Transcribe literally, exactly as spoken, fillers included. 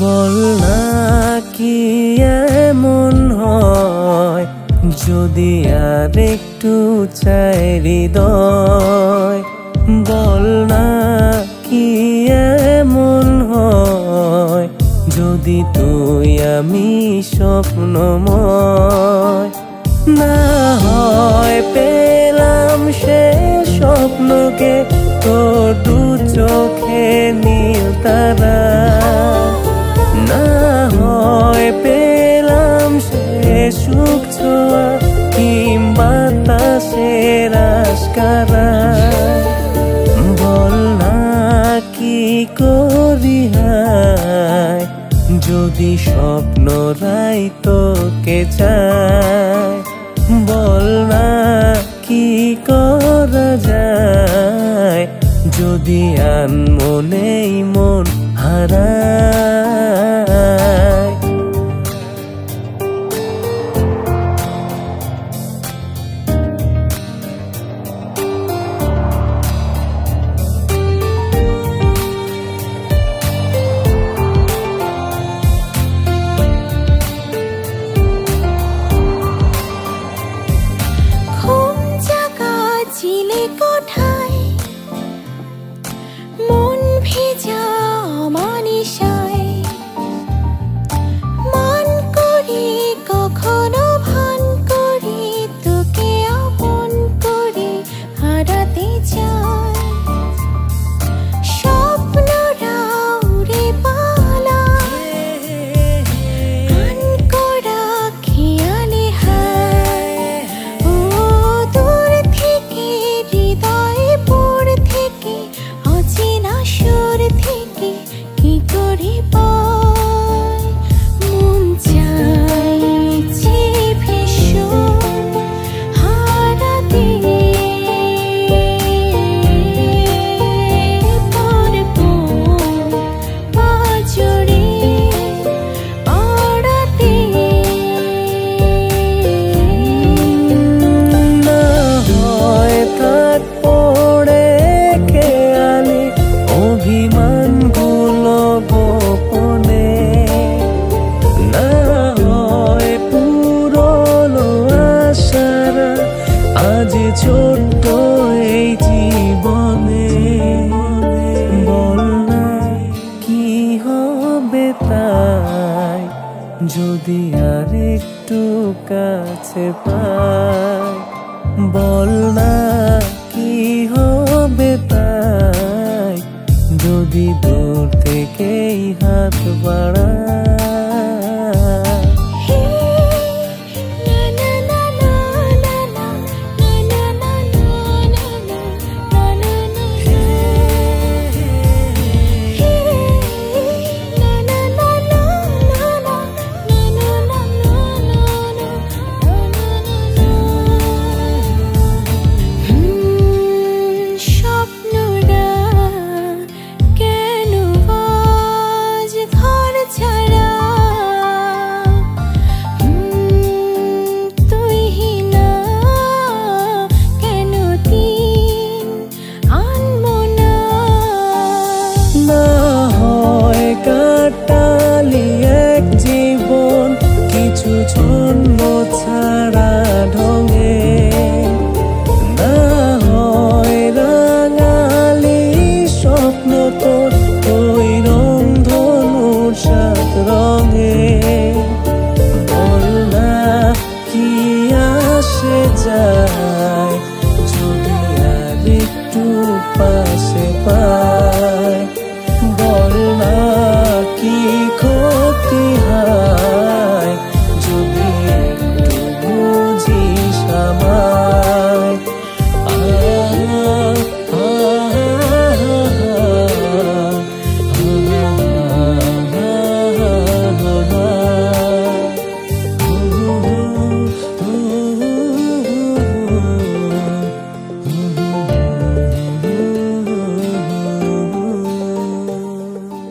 বল না কি এমন হয় যদি আর একটু চাই হৃদয়। বল না কি এমন হয় যদি তুই আমি স্বপ্নময়। না হয় পেলাম সে স্বপ্নকে তোর দু চোখে নীল তারা। না হয় পেলাম সে সুখ ছোঁয়া কিংবা বাতাসের আশকারা। বল না কি করি হায় যদি স্বপ্নরাই তোকে চায়। বল না কি করা যায় যদি আনমনেই মন হারায়। আজ ছোট্ট এই জীবনে বল না কি হবে তাই যদি আর একটু কাছে পাই। বল না কি হবে তাই যদি দূর থেকেই হাত বাড়াই। কিছু জন্ম ছাড়া ঢঙে না হয় রাঙালি স্বপ্ন তোর ওই রংধনুর সাত রঙে। বল না কি আসে যায় যদি আর একটু পাশে পাই।